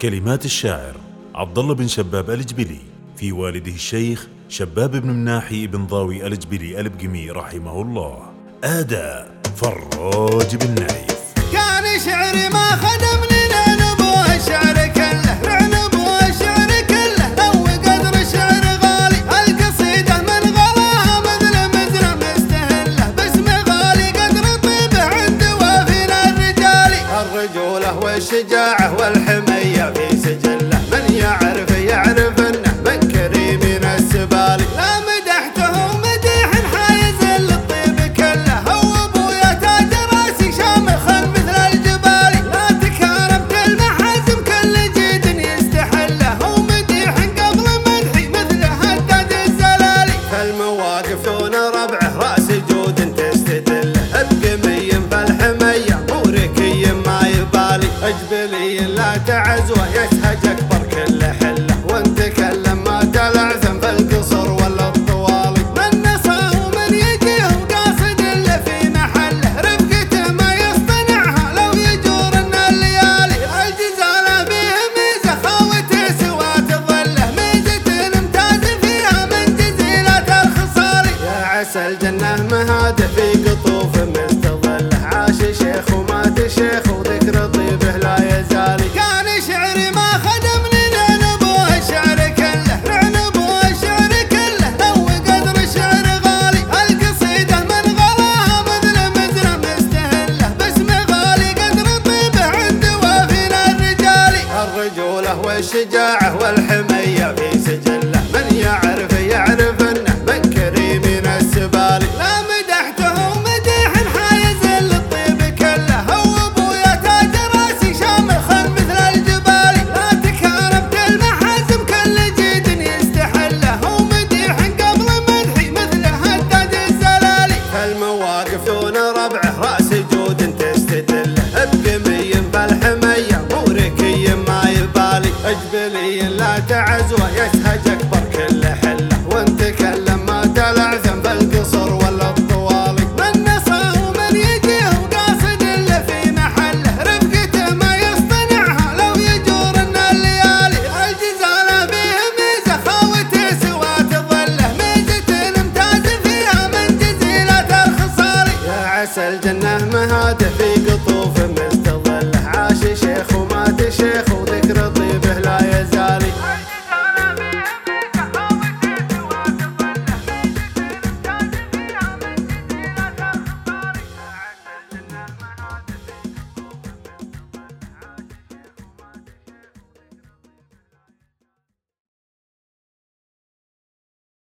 كلمات الشاعر عبد الله بن شباب الجبلي، في والده الشيخ شباب بن مناحي بن ضاوي الجبلي البقمي رحمه الله. أداء فراج بن نايف. كان شعري ما خدمني لنبوه الشعر كله، لنبوه الشعر كله، لو قدر الشعر غالي القصيدة من غلاها مثل مستهله، باسم غالي قدر طيبه عند وافينا الرجال، الرجولة والشجاعة والحمية في سجله، من يعرف انه من كريم السبالي، لا مدحته مديح حايز للطيب كله، هو ابويا تاج راسي شامخ مثل الجبال، لا تكاربت المحازم كل جيد يستحله، هو مديح قبل مدحي مثل هداد الزلالي، فالمواقف دون ربعه راس جود تستدله، بقمي فالحمية موركي ما يبالي، اجبلي لا تعزوه يسهج اكبر كل حله، وانت كلم ما تلعثم بالقصر ولا الطوالي، من نصاه ومن يجيه وقاصد اللي في محله، رفقته ما يصطنعها لو يجورن الليالي، الجزالة فيه ميزة خاوته سوات ظله، ميزة ممتاز فيها من جزيلة الخصال، يا عسى الجنة مهاده في قطوف مستظله، عاش شيخ ومات شيخ وذكر طيبه لا يزال، كان شعري ما خدمني لنبوه الشعر كله، لنبوه الشعر كله، لو قدر الشعر غالي القصيدة من غلاها مثل مستهله، باسم غالي قدر طيبه عند وافينا الرجال، الرجولة والشجاعة والحمية في سجله، من يعرف انه من كريم السبالي، لا مدحته مديح حايز للطيب كله، هو ابويا تاج راسي شامخ مثل الجبال، لا تكاربت المحازم كل جيد يستحله، هو مديح قبل مدحي مثل هداد الزلالي، فالمواقف دون ربعه راس جود تستدله، بقمي فالحمية موركي ما يبالي، اجبلي لا تعزوه يسهج اكبر